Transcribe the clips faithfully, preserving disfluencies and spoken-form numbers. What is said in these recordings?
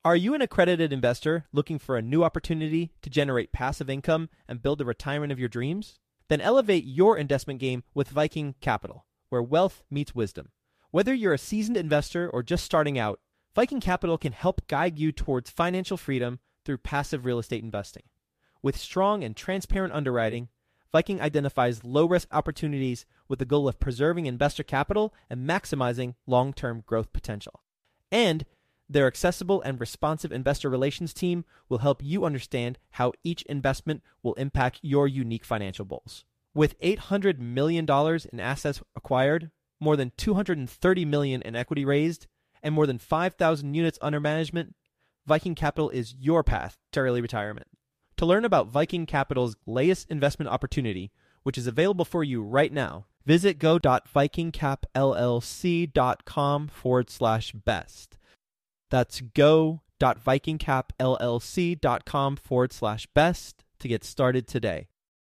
Are you an accredited investor looking for a new opportunity to generate passive income and build the retirement of your dreams? Then elevate your investment game with Viking Capital, where wealth meets wisdom. Whether you're a seasoned investor or just starting out, Viking Capital can help guide you towards financial freedom through passive real estate investing. With strong and transparent underwriting, Viking identifies low-risk opportunities with the goal of preserving investor capital and maximizing long-term growth potential. And their accessible and responsive investor relations team will help you understand how each investment will impact your unique financial goals. With eight hundred million dollars in assets acquired, more than two hundred thirty million dollars in equity raised, and more than five thousand units under management, Viking Capital is your path to early retirement. To learn about Viking Capital's latest investment opportunity, which is available for you right now, visit go.vikingcapllc.com forward slash best. That's go.vikingcapllc.com forward slash best to get started today.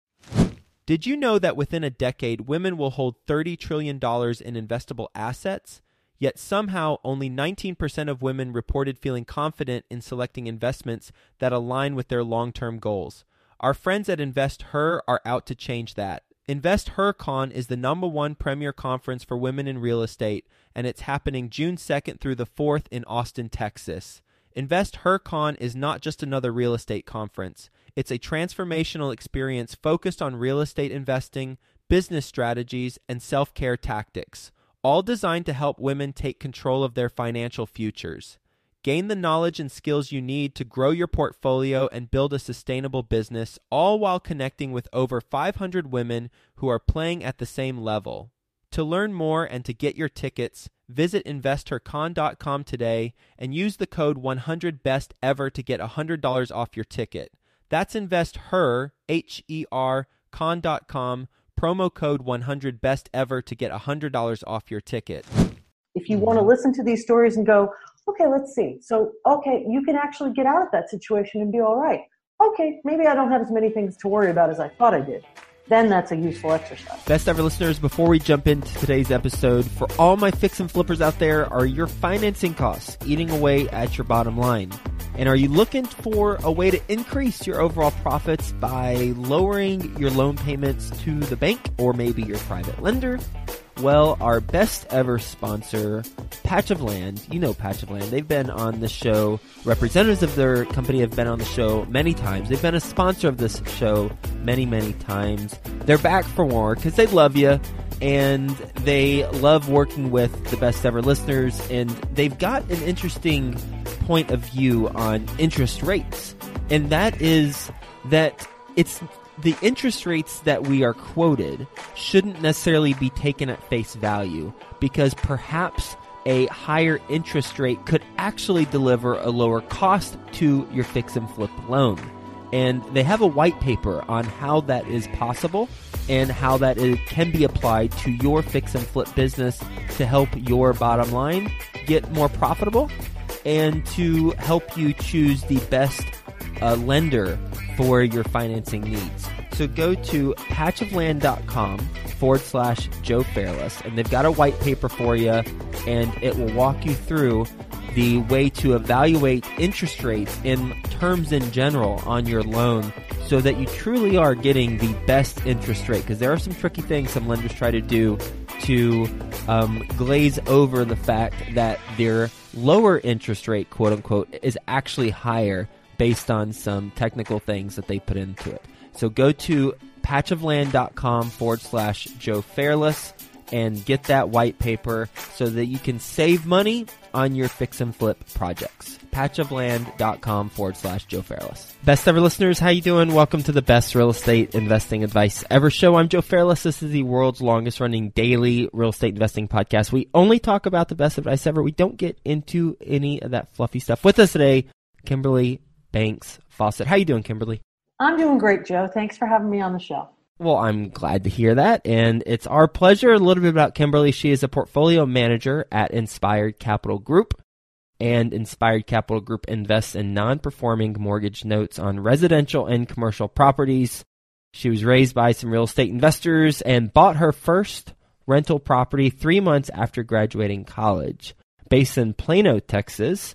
Did you know that within a decade, women will hold thirty trillion dollars in investable assets? Yet somehow only nineteen percent of women reported feeling confident in selecting investments that align with their long-term goals. Our friends at InvestHer are out to change that. InvestHerCon is the number one premier conference for women in real estate, and it's happening June second through the fourth in Austin, Texas. InvestHerCon is not just another real estate conference. It's a transformational experience focused on real estate investing, business strategies, and self-care tactics, all designed to help women take control of their financial futures. Gain the knowledge and skills you need to grow your portfolio and build a sustainable business, all while connecting with over five hundred women who are playing at the same level. To learn more and to get your tickets, visit investor con dot com today and use the code one hundred best ever to get one hundred dollars off your ticket. That's InvestHer, H E R, con dot com, promo code one hundred best ever to get one hundred dollars off your ticket. If you want to listen to these stories and go, okay, let's see. So, okay, you can actually get out of that situation and be all right. Okay, maybe I don't have as many things to worry about as I thought I did. Then that's a useful exercise. Best ever listeners, before we jump into today's episode, for all my fix and flippers out there, are your financing costs eating away at your bottom line? And are you looking for a way to increase your overall profits by lowering your loan payments to the bank or maybe your private lender? Well, our best ever sponsor, Patch of Land, you know Patch of Land, they've been on the show. Representatives of their company have been on the show many times. They've been a sponsor of this show many, many times. They're back for more because they love you and they love working with the best ever listeners, and they've got an interesting point of view on interest rates, and that is that it's the interest rates that we are quoted shouldn't necessarily be taken at face value, because perhaps a higher interest rate could actually deliver a lower cost to your fix and flip loan. And they have a white paper on how that is possible and how that is, can be applied to your fix and flip business to help your bottom line get more profitable and to help you choose the best uh, lender for your financing needs. So go to patchofland.com forward slash Joe Fairless, and they've got a white paper for you, and it will walk you through the way to evaluate interest rates in terms in general on your loan so that you truly are getting the best interest rate. Because there are some tricky things some lenders try to do to um, glaze over the fact that their lower interest rate, quote unquote, is actually higher based on some technical things that they put into it. So go to patchofland.com forward slash Joe Fairless and get that white paper so that you can save money on your fix and flip projects. patchofland.com forward slash Joe Fairless. Best ever listeners, how you doing? Welcome to the best real estate investing advice ever show. I'm Joe Fairless. This is the world's longest running daily real estate investing podcast. We only talk about the best advice ever. We don't get into any of that fluffy stuff. With us today, Kimberly Banks Fawcett. How you doing, Kimberly? I'm doing great, Joe. Thanks for having me on the show. Well, I'm glad to hear that, and it's our pleasure. A little bit about Kimberly. She is a portfolio manager at Inspired Capital Group, and Inspired Capital Group invests in non-performing mortgage notes on residential and commercial properties. She was raised by some real estate investors and bought her first rental property three months after graduating college. Based in Plano, Texas,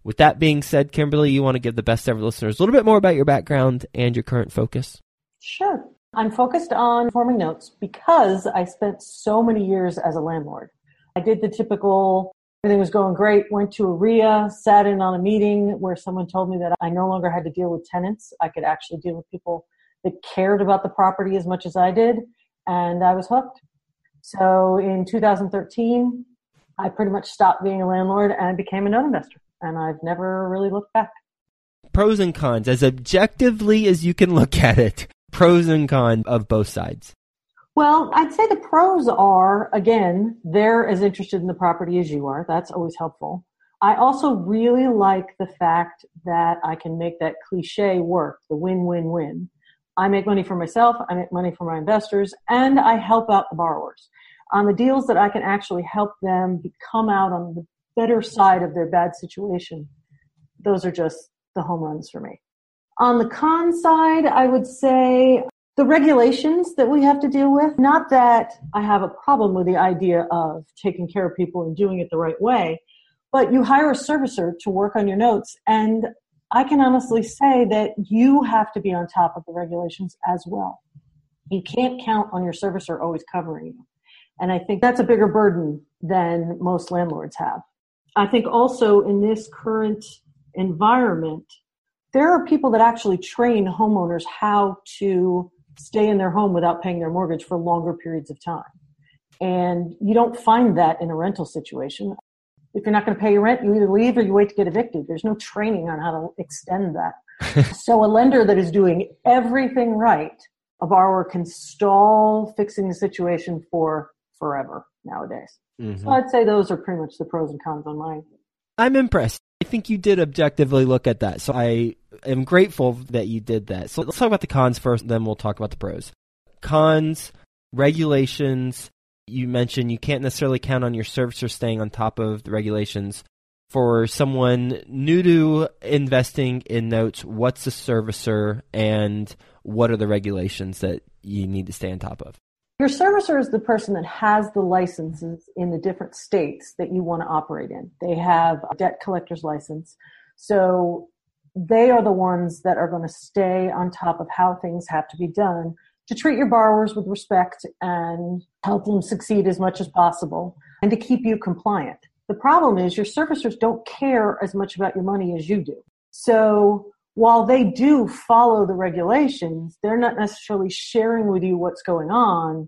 With that being said, Kimberly, you want to give the best ever listeners a little bit more about your background and your current focus? Sure. I'm focused on performing notes because I spent so many years as a landlord. I did the typical, everything was going great, went to a R I A, sat in on a meeting where someone told me that I no longer had to deal with tenants. I could actually deal with people that cared about the property as much as I did, and I was hooked. So in two thousand thirteen, I pretty much stopped being a landlord and became a note investor, and I've never really looked back. Pros and cons, as objectively as you can look at it, pros and cons of both sides. Well, I'd say the pros are, again, they're as interested in the property as you are. That's always helpful. I also really like the fact that I can make that cliche work, the win-win-win. I make money for myself, I make money for my investors, and I help out the borrowers. On the deals that I can actually help them come out on the better side of their bad situation, those are just the home runs for me. On the con side, I would say the regulations that we have to deal with, not that I have a problem with the idea of taking care of people and doing it the right way, but you hire a servicer to work on your notes, and I can honestly say that you have to be on top of the regulations as well. You can't count on your servicer always covering you. And I think that's a bigger burden than most landlords have. I think also in this current environment, there are people that actually train homeowners how to stay in their home without paying their mortgage for longer periods of time. And you don't find that in a rental situation. If you're not going to pay your rent, you either leave or you wait to get evicted. There's no training on how to extend that. So a lender that is doing everything right, a borrower can stall fixing the situation for forever nowadays. Mm-hmm. So I'd say those are pretty much the pros and cons on mine. I'm impressed. I think you did objectively look at that. So I am grateful that you did that. So let's talk about the cons first, then we'll talk about the pros. Cons, regulations. You mentioned you can't necessarily count on your servicer staying on top of the regulations. For someone new to investing in notes, what's a servicer and what are the regulations that you need to stay on top of? Your servicer is the person that has the licenses in the different states that you want to operate in. They have a debt collector's license. So they are the ones that are going to stay on top of how things have to be done to treat your borrowers with respect and help them succeed as much as possible and to keep you compliant. The problem is your servicers don't care as much about your money as you do. So while they do follow the regulations, they're not necessarily sharing with you what's going on.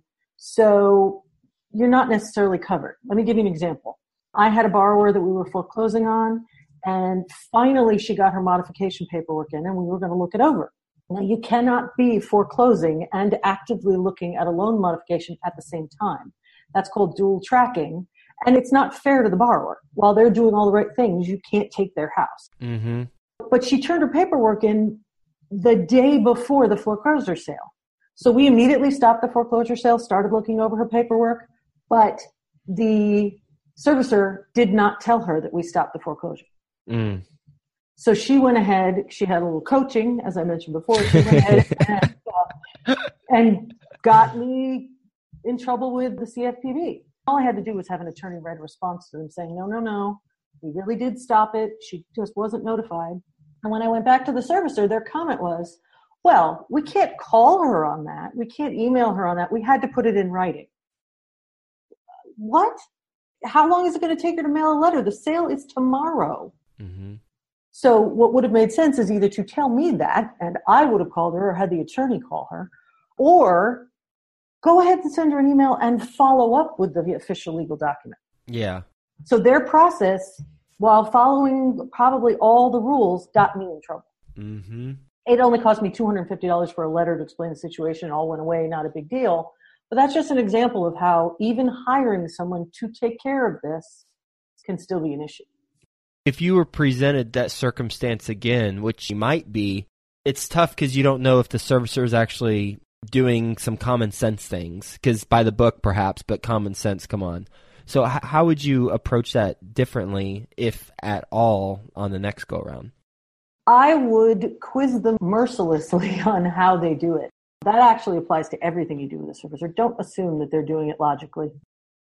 So you're not necessarily covered. Let me give you an example. I had a borrower that we were foreclosing on, and finally she got her modification paperwork in, and we were going to look it over. Now, you cannot be foreclosing and actively looking at a loan modification at the same time. That's called dual tracking, and it's not fair to the borrower. While they're doing all the right things, you can't take their house. Mm-hmm. But she turned her paperwork in the day before the foreclosure sale. So we immediately stopped the foreclosure sale, started looking over her paperwork, but the servicer did not tell her that we stopped the foreclosure. Mm. So she went ahead, she had a little coaching, as I mentioned before, she went ahead and, uh, and got me in trouble with the C F P B. All I had to do was have an attorney write a response to them saying, no, no, no, we really did stop it. She just wasn't notified. And when I went back to the servicer, their comment was, well, we can't call her on that. We can't email her on that. We had to put it in writing. What? How long is it going to take her to mail a letter? The sale is tomorrow. Mm-hmm. So what would have made sense is either to tell me that, and I would have called her or had the attorney call her, or go ahead and send her an email and follow up with the official legal document. Yeah. So their process, while following probably all the rules, got me in trouble. Mm-hmm. It only cost me two hundred fifty dollars for a letter to explain the situation. It all went away, not a big deal. But that's just an example of how even hiring someone to take care of this can still be an issue. If you were presented that circumstance again, which you might be, it's tough because you don't know if the servicer is actually doing some common sense things. Because by the book, perhaps, but common sense, come on. So h- how would you approach that differently, if at all, on the next go-around? I would quiz them mercilessly on how they do it. That actually applies to everything you do with a servicer. Don't assume that they're doing it logically.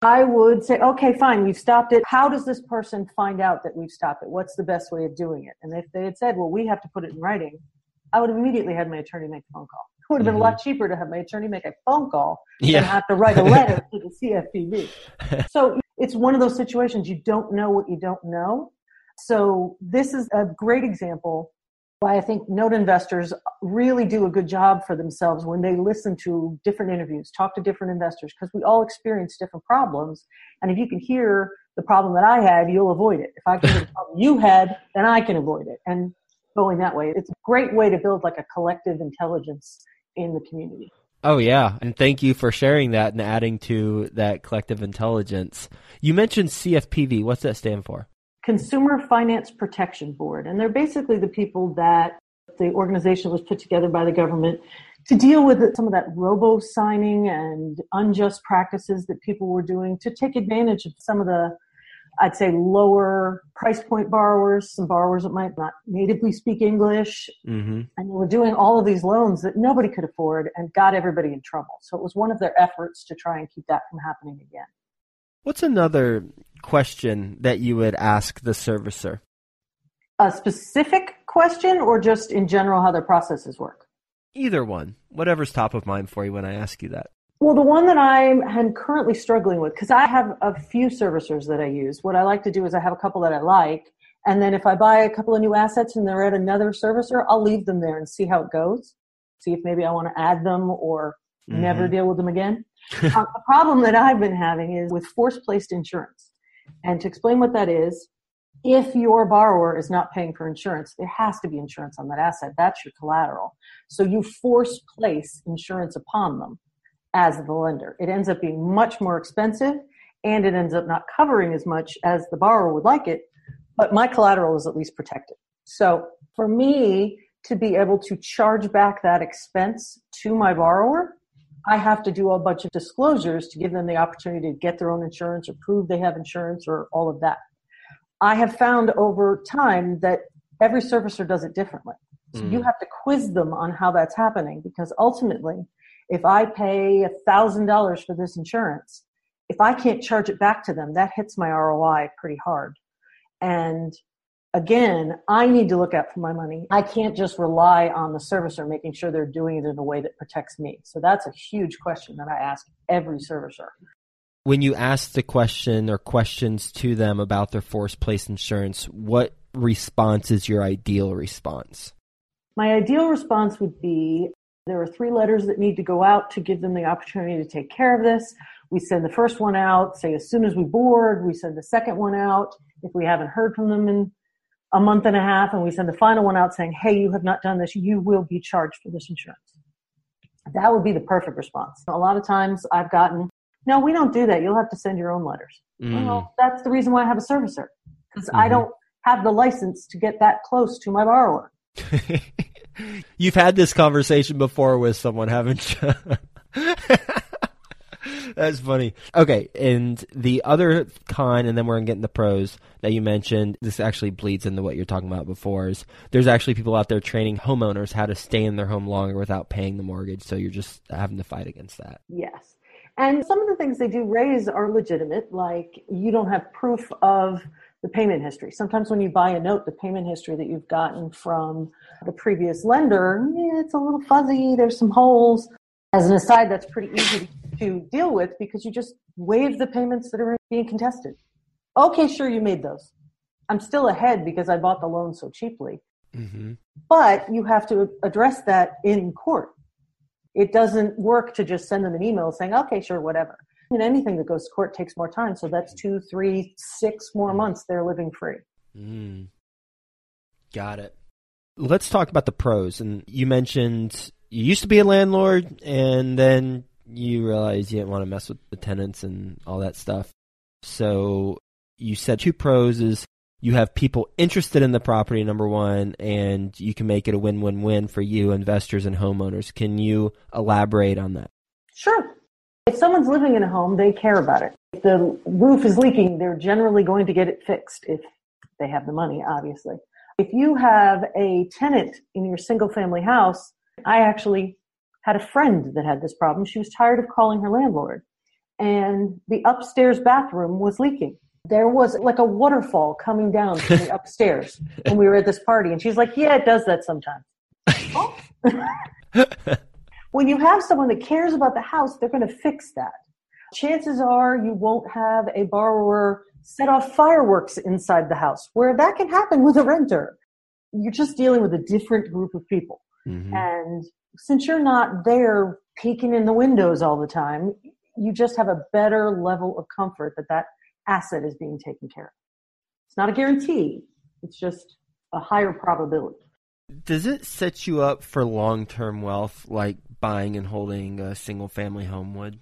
I would say, okay, fine, we've stopped it. How does this person find out that we've stopped it? What's the best way of doing it? And if they had said, well, we have to put it in writing, I would have immediately had my attorney make a phone call. It would have been mm-hmm. a lot cheaper to have my attorney make a phone call yeah. than have to write a letter to the C F P B. So it's one of those situations you don't know what you don't know. So this is a great example why I think note investors really do a good job for themselves when they listen to different interviews, talk to different investors, because we all experience different problems. And if you can hear the problem that I had, you'll avoid it. If I can hear the problem you had, then I can avoid it. And going that way, it's a great way to build like a collective intelligence in the community. Oh, yeah. And thank you for sharing that and adding to that collective intelligence. You mentioned C F P B. What's that stand for? Consumer Finance Protection Board. And they're basically the people that the organization was put together by the government to deal with some of that robo-signing and unjust practices that people were doing to take advantage of some of the, I'd say, lower price point borrowers, some borrowers that might not natively speak English. Mm-hmm. And they were doing all of these loans that nobody could afford and got everybody in trouble. So it was one of their efforts to try and keep that from happening again. What's another question that you would ask the servicer? A specific question or just in general how their processes work? Either one. Whatever's top of mind for you when I ask you that. Well, the one that I am currently struggling with, because I have a few servicers that I use. What I like to do is I have a couple that I like, and then if I buy a couple of new assets and they're at another servicer, I'll leave them there and see how it goes. See if maybe I want to add them or mm-hmm. never deal with them again. uh, the problem that I've been having is with force-placed insurance. And to explain what that is, if your borrower is not paying for insurance, there has to be insurance on that asset. That's your collateral. So you force place insurance upon them as the lender. It ends up being much more expensive, and it ends up not covering as much as the borrower would like it, but my collateral is at least protected. So for me to be able to charge back that expense to my borrower, I have to do a bunch of disclosures to give them the opportunity to get their own insurance or prove they have insurance or all of that. I have found over time that every servicer does it differently. So mm. you have to quiz them on how that's happening, because ultimately, if I pay one thousand dollars for this insurance, if I can't charge it back to them, that hits my R O I pretty hard. And again, I need to look out for my money. I can't just rely on the servicer making sure they're doing it in a way that protects me. So that's a huge question that I ask every servicer. When you ask the question or questions to them about their force-placed insurance, what response is your ideal response? My ideal response would be, there are three letters that need to go out to give them the opportunity to take care of this. We send the first one out, say as soon as we board. We send the second one out if we haven't heard from them in a month and a half, and we send the final one out saying, hey, you have not done this. You will be charged for this insurance. That would be the perfect response. A lot of times I've gotten, no, we don't do that. You'll have to send your own letters. Mm. Well, that's the reason why I have a servicer, because mm-hmm. I don't have the license to get that close to my borrower. You've had this conversation before with someone, haven't you? That's funny. Okay, and the other con, and then we're going to get into pros that you mentioned, this actually bleeds into what you're talking about before, is there's actually people out there training homeowners how to stay in their home longer without paying the mortgage, so you're just having to fight against that. Yes. And some of the things they do raise are legitimate, like you don't have proof of the payment history. Sometimes when you buy a note, the payment history that you've gotten from the previous lender, yeah, it's a little fuzzy, there's some holes. As an aside, that's pretty easy to deal with because you just waive the payments that are being contested. Okay, sure, you made those. I'm still ahead because I bought the loan so cheaply. Mm-hmm. But you have to address that in court. It doesn't work to just send them an email saying, okay, sure, whatever. I mean, anything that goes to court takes more time. So that's two, three, six more months they're living free. Mm. Got it. Let's talk about the pros. And you mentioned you used to be a landlord and then you realized you didn't want to mess with the tenants and all that stuff. So you said two pros is you have people interested in the property, number one, and you can make it a win-win-win for you, investors and homeowners. Can you elaborate on that? Sure. If someone's living in a home, they care about it. If the roof is leaking, they're generally going to get it fixed if they have the money, obviously. If you have a tenant in your single-family house, I actually had a friend that had this problem. She was tired of calling her landlord. and the upstairs bathroom was leaking. There was like a waterfall coming down from the upstairs when we were at this party. And she's like, yeah, it does that sometimes. Oh. When you have someone that cares about the house, they're going to fix that. Chances are you won't have a borrower set off fireworks inside the house, where that can happen with a renter. You're just dealing with a different group of people. Mm-hmm. And since you're not there peeking in the windows all the time, you just have a better level of comfort that that asset is being taken care of. It's not a guarantee. It's just a higher probability. Does it set you up for long-term wealth like buying and holding a single-family home would?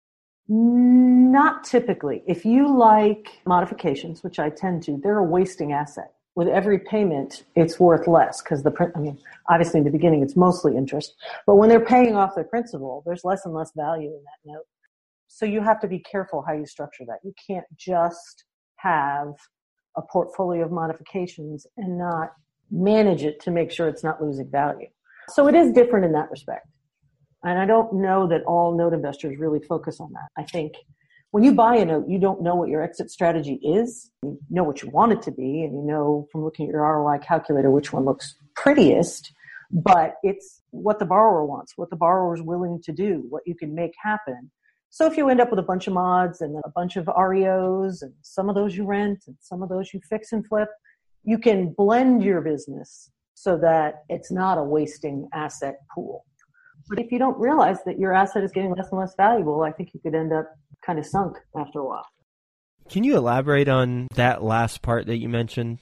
Not typically. If you like modifications, which I tend to, they're a wasting asset. With every payment, it's worth less because the, I mean, obviously in the beginning, it's mostly interest. But when they're paying off their principal, there's less and less value in that note. So you have to be careful how you structure that. You can't just have a portfolio of modifications and not manage it to make sure it's not losing value. So it is different in that respect. And I don't know that all note investors really focus on that. I think when you buy a note, you don't know what your exit strategy is. You know what you want it to be, and you know from looking at your R O I calculator which one looks prettiest, but it's what the borrower wants, what the borrower is willing to do, what you can make happen. So if you end up with a bunch of mods and a bunch of R E Os, and some of those you rent and some of those you fix and flip, you can blend your business so that it's not a wasting asset pool. But if you don't realize that your asset is getting less and less valuable, I think you could end up kind of sunk after a while. Can you elaborate on that last part that you mentioned?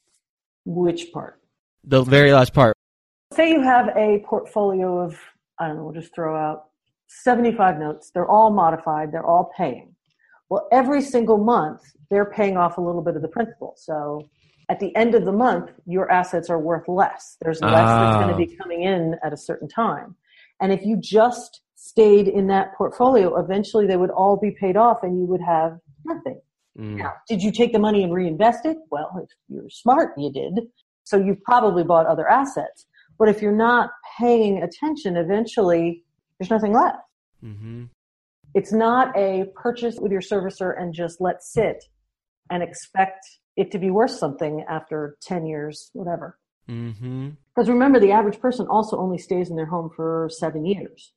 Which part? The very last part. Say you have a portfolio of, I don't know, we'll just throw out seventy-five notes. They're all modified. They're all paying. Well, every single month, they're paying off a little bit of the principal. So at the end of the month, your assets are worth less. There's less oh. that's going to be coming in at a certain time. And if you just stayed in that portfolio, eventually they would all be paid off and you would have nothing. Mm. Now, did you take the money and reinvest it? Well, if you're smart, you did. So you've probably bought other assets. But if you're not paying attention, eventually there's nothing left. Mm-hmm. It's not a purchase with your servicer and just let sit and expect it to be worth something after ten years, whatever. Mm-hmm. Because remember, the average person also only stays in their home for seven years.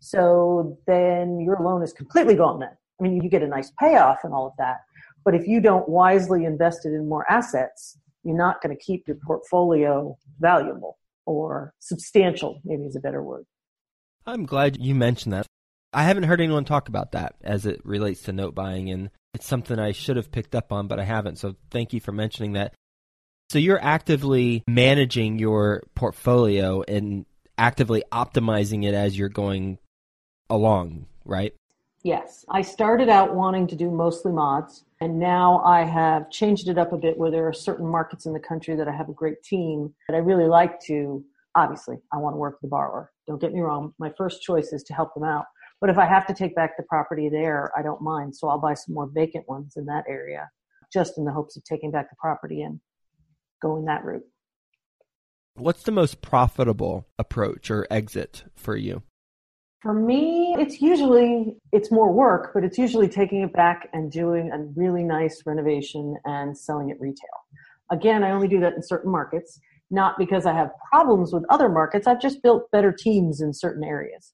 So then your loan is completely gone then. I mean, you get a nice payoff and all of that. But if you don't wisely invest it in more assets, you're not going to keep your portfolio valuable or substantial, maybe is a better word. I'm glad you mentioned that. I haven't heard anyone talk about that as it relates to note buying, and it's something I should have picked up on, but I haven't. So thank you for mentioning that. So you're actively managing your portfolio and actively optimizing it as you're going along, right? Yes. I started out wanting to do mostly mods, and now I have changed it up a bit where there are certain markets in the country that I have a great team that I really like to. Obviously, I want to work with the borrower. Don't get me wrong. My first choice is to help them out. But if I have to take back the property there, I don't mind. So I'll buy some more vacant ones in that area just in the hopes of taking back the property and going that route. What's the most profitable approach or exit for you? For me, it's usually, it's more work, but it's usually taking it back and doing a really nice renovation and selling it retail. Again, I only do that in certain markets, not because I have problems with other markets. I've just built better teams in certain areas.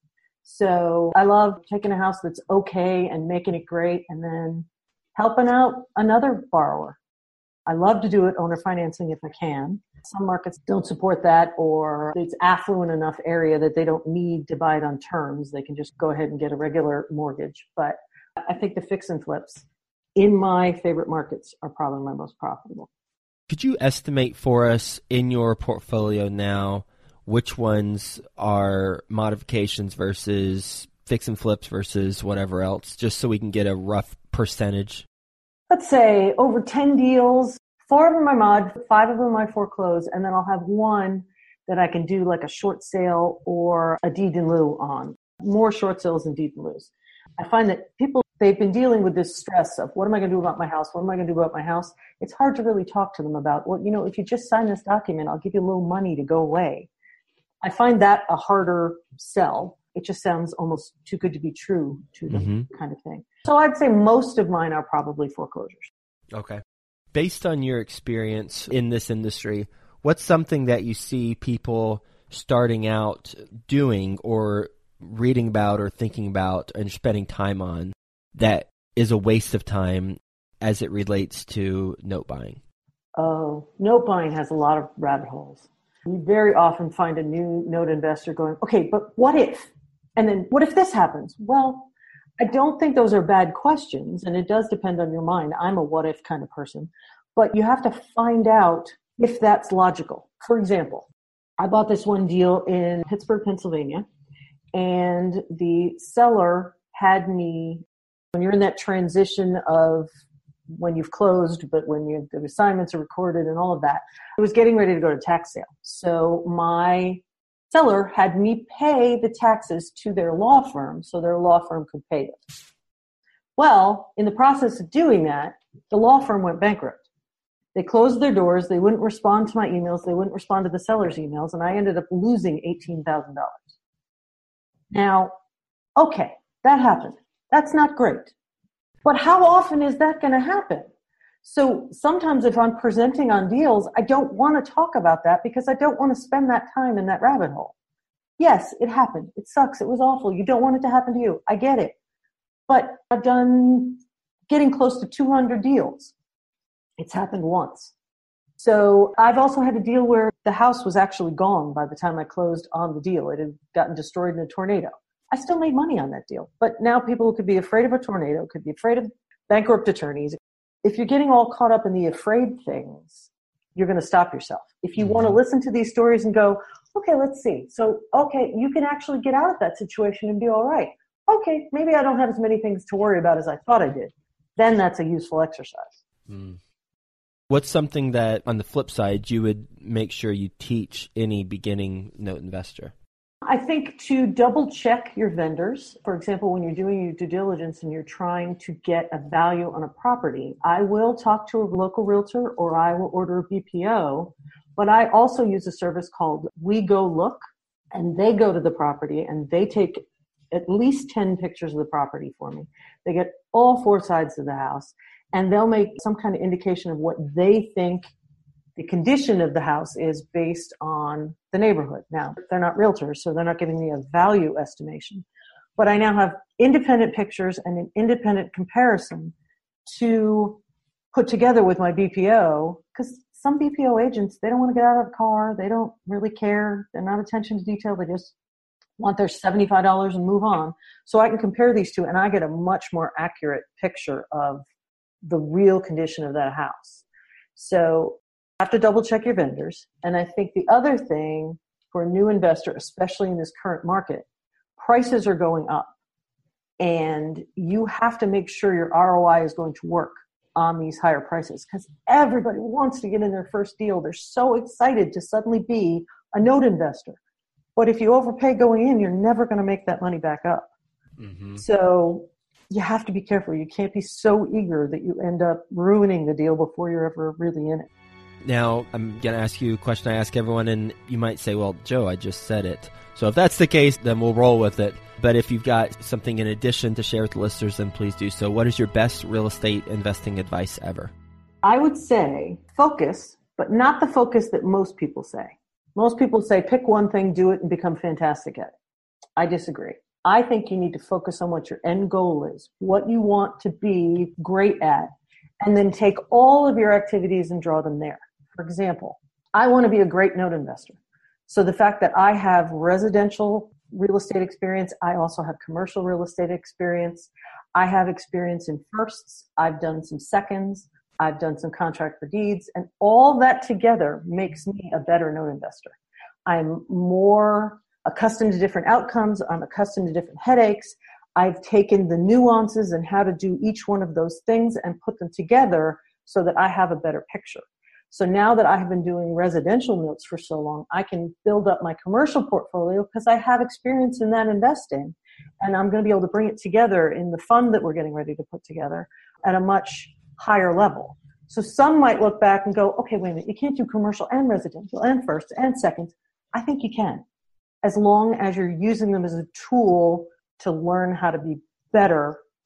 So I love taking a house that's okay and making it great and then helping out another borrower. I love to do it owner financing if I can. Some markets don't support that, or it's affluent enough area that they don't need to buy it on terms. They can just go ahead and get a regular mortgage. But I think the fix and flips in my favorite markets are probably my most profitable. Could you estimate for us in your portfolio now which ones are modifications versus fix and flips versus whatever else, just so we can get a rough percentage? Let's say over ten deals, four of them are mod, five of them I foreclose, and then I'll have one that I can do like a short sale or a deed in lieu on. More short sales than deed in lieu. I find that people, they've been dealing with this stress of what am I going to do about my house? What am I going to do about my house? It's hard to really talk to them about, well, you know, if you just sign this document, I'll give you a little money to go away. I find that a harder sell. It just sounds almost too good to be true to them, mm-hmm. kind of thing. So I'd say most of mine are probably foreclosures. Okay. Based on your experience in this industry, what's something that you see people starting out doing or reading about or thinking about and spending time on that is a waste of time as it relates to note buying? Oh, note buying has a lot of rabbit holes. You very often find a new note investor going, okay, but what if? And then what if this happens? Well, I don't think those are bad questions, and it does depend on your mind. I'm a what if kind of person, but you have to find out if that's logical. For example, I bought this one deal in Pittsburgh, Pennsylvania, and the seller had me, when you're in that transition of when you've closed, but when you, the assignments are recorded and all of that, I was getting ready to go to tax sale. So my seller had me pay the taxes to their law firm so their law firm could pay it. Well, in the process of doing that, the law firm went bankrupt. They closed their doors. They wouldn't respond to my emails. They wouldn't respond to the seller's emails. And I ended up losing eighteen thousand dollars. Now, okay, that happened. That's not great. But how often is that going to happen? So sometimes if I'm presenting on deals, I don't want to talk about that because I don't want to spend that time in that rabbit hole. Yes, it happened. It sucks. It was awful. You don't want it to happen to you. I get it. But I've done getting close to two hundred deals. It's happened once. So I've also had a deal where the house was actually gone by the time I closed on the deal. It had gotten destroyed in a tornado. I still made money on that deal. But now people could be afraid of a tornado, could be afraid of bankrupt attorneys. If you're getting all caught up in the afraid things, you're going to stop yourself. If you mm-hmm. want to listen to these stories and go, okay, let's see. So, okay, you can actually get out of that situation and be all right. Okay, maybe I don't have as many things to worry about as I thought I did. Then that's a useful exercise. Mm. What's something that, on the flip side, you would make sure you teach any beginning note investor? I think to double check your vendors. For example, when you're doing your due diligence and you're trying to get a value on a property, I will talk to a local realtor or I will order a B P O, but I also use a service called We Go Look, and they go to the property and they take at least ten pictures of the property for me. They get all four sides of the house and they'll make some kind of indication of what they think the condition of the house is based on the neighborhood. Now, they're not realtors, so they're not giving me a value estimation. But I now have independent pictures and an independent comparison to put together with my B P O, because some B P O agents, they don't want to get out of the car. They don't really care. They're not attention to detail. They just want their seventy-five dollars and move on. So I can compare these two, and I get a much more accurate picture of the real condition of that house. So have to double check your vendors. And I think the other thing for a new investor, especially in this current market, prices are going up. And you have to make sure your R O I is going to work on these higher prices because everybody wants to get in their first deal. They're so excited to suddenly be a note investor. But if you overpay going in, you're never going to make that money back up. Mm-hmm. So you have to be careful. You can't be so eager that you end up ruining the deal before you're ever really in it. Now, I'm going to ask you a question I ask everyone, and you might say, well, Joe, I just said it. So if that's the case, then we'll roll with it. But if you've got something in addition to share with the listeners, then please do so. What is your best real estate investing advice ever? I would say focus, but not the focus that most people say. Most people say pick one thing, do it, and become fantastic at it. I disagree. I think you need to focus on what your end goal is, what you want to be great at, and then take all of your activities and draw them there. For example, I want to be a great note investor. So the fact that I have residential real estate experience, I also have commercial real estate experience. I have experience in firsts. I've done some seconds. I've done some contract for deeds. And all that together makes me a better note investor. I'm more accustomed to different outcomes. I'm accustomed to different headaches. I've taken the nuances and how to do each one of those things and put them together so that I have a better picture. So now that I have been doing residential notes for so long, I can build up my commercial portfolio because I have experience in that investing. And I'm going to be able to bring it together in the fund that we're getting ready to put together at a much higher level. So some might look back and go, okay, wait a minute, you can't do commercial and residential and first and second. I think you can, as long as you're using them as a tool to learn how to be better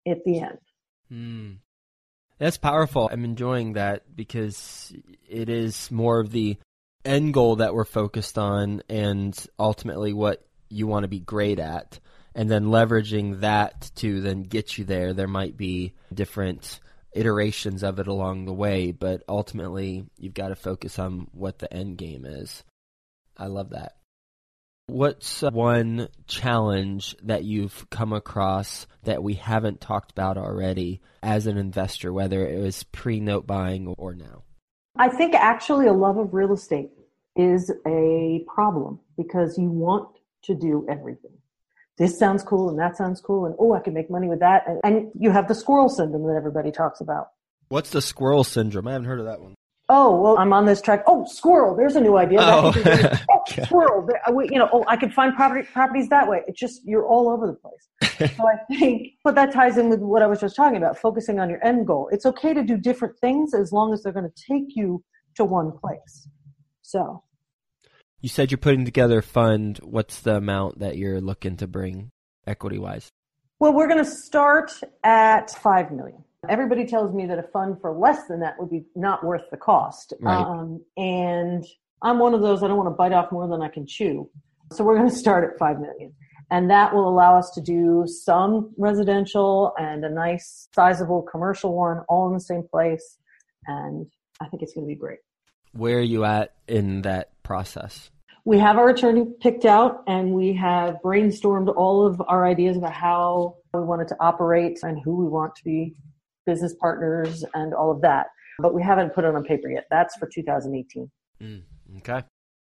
at the end. Mm. That's powerful. I'm enjoying that because it is more of the end goal that we're focused on and ultimately what you want to be great at. And then leveraging that to then get you there. There might be different iterations of it along the way, but ultimately you've got to focus on what the end game is. I love that. What's one challenge that you've come across that we haven't talked about already as an investor, whether it was pre-note buying or now? I think actually a love of real estate is a problem because you want to do everything. This sounds cool and that sounds cool and, oh, I can make money with that. And, and you have the squirrel syndrome that everybody talks about. What's the squirrel syndrome? I haven't heard of that one. Oh, well, I'm on this track. Oh, squirrel. There's a new idea. Oh, oh squirrel. You know, oh, I could find property, properties that way. It's just, you're all over the place. So I think, but that ties in with what I was just talking about, focusing on your end goal. It's okay to do different things as long as they're going to take you to one place. So. You said you're putting together a fund. What's the amount that you're looking to bring equity-wise? Well, we're going to start at five million dollars. Everybody tells me that a fund for less than that would be not worth the cost. Right. Um, and I'm one of those, I don't want to bite off more than I can chew. So we're going to start at five million dollars. And that will allow us to do some residential and a nice sizable commercial one all in the same place. And I think it's going to be great. Where are you at in that process? We have our attorney picked out and we have brainstormed all of our ideas about how we want it to operate and who we want to be business partners and all of that. But we haven't put it on paper yet. That's for two thousand eighteen. Mm, okay.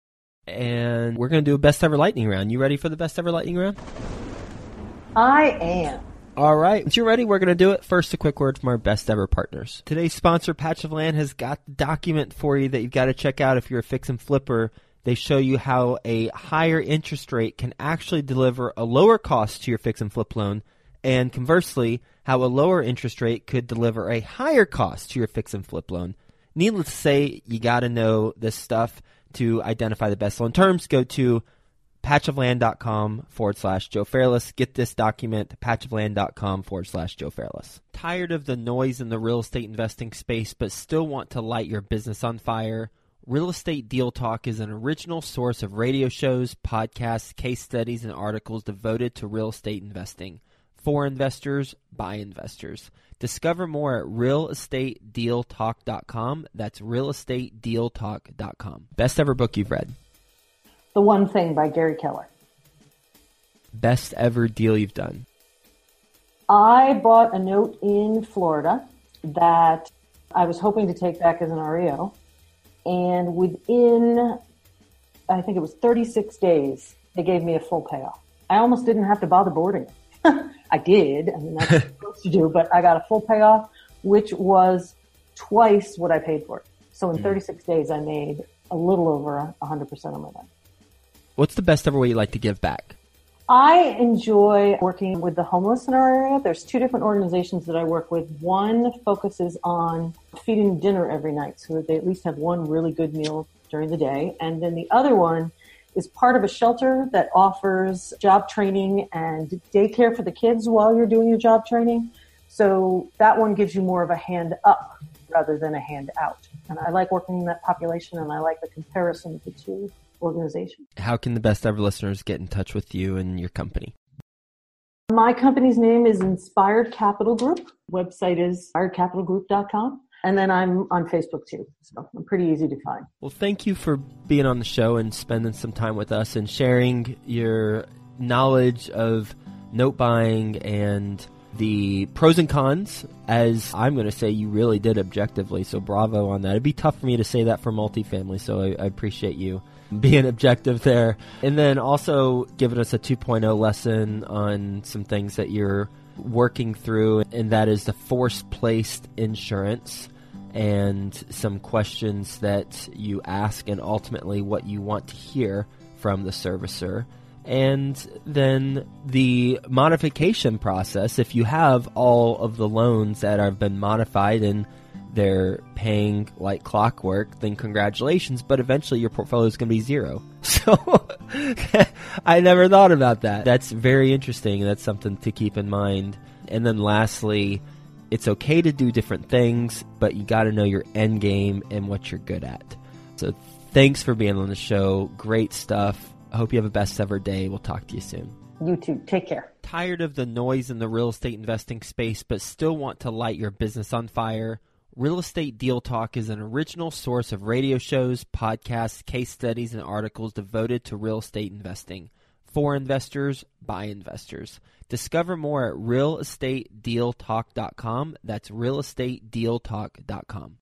And we're going to do a best ever lightning round. You ready for the best ever lightning round? I am. All right. Once you're ready, we're going to do it. First, a quick word from our best ever partners. Today's sponsor, Patch of Land, has got the document for you that you've got to check out if you're a fix and flipper. They show you how a higher interest rate can actually deliver a lower cost to your fix and flip loan, and conversely, how a lower interest rate could deliver a higher cost to your fix and flip loan. Needless to say, you got to know this stuff to identify the best loan terms. Go to patchofland.com forward slash Joe Fairless. Get this document, patchofland.com forward slash Joe Fairless. Tired of the noise in the real estate investing space, but still want to light your business on fire? Real Estate Deal Talk is an original source of radio shows, podcasts, case studies, and articles devoted to real estate investing. For investors, by investors. Discover more at real estate deal talk dot com. That's real estate deal talk dot com. Best ever book you've read? The One Thing by Gary Keller. Best ever deal you've done? I bought a note in Florida that I was hoping to take back as an R E O. And within, I think it was thirty-six days, they gave me a full payoff. I almost didn't have to bother boarding it. I did. I mean, that's what I'm supposed to do, but I got a full payoff, which was twice what I paid for it. So in mm. thirty-six days, I made a little over one hundred percent of my money. What's the best ever way you like to give back? I enjoy working with the homeless in our area. There's two different organizations that I work with. One focuses on feeding dinner every night so that they at least have one really good meal during the day. And then the other one is part of a shelter that offers job training and daycare for the kids while you're doing your job training. So that one gives you more of a hand up rather than a hand out. And I like working in that population, and I like the comparison of the two organizations. How can the best ever listeners get in touch with you and your company? My company's name is Inspired Capital Group. Website is inspired capital group dot com. And then I'm on Facebook too, so I'm pretty easy to find. Well, thank you for being on the show and spending some time with us and sharing your knowledge of note buying and the pros and cons, as I'm going to say you really did objectively, so bravo on that. It'd be tough for me to say that for multifamily, so I, I appreciate you being objective there. And then also giving us a two point oh lesson on some things that you're working through, and that is the force-placed insurance and some questions that you ask and ultimately what you want to hear from the servicer. And then the modification process, if you have all of the loans that have been modified and they're paying like clockwork, then congratulations, but eventually your portfolio is going to be zero. So I never thought about that. That's very interesting. That's something to keep in mind And then lastly, it's okay to do different things, but you got to know your end game and what you're good at. So thanks for being on the show. Great stuff. I hope you have a best ever day. We'll talk to you soon. You too. Take care. Tired of the noise in the real estate investing space, but still want to light your business on fire? Real Estate Deal Talk is an original source of radio shows, podcasts, case studies, and articles devoted to real estate investing. For investors, by investors. Discover more at real estate deal talk dot com. That's real estate deal talk dot com.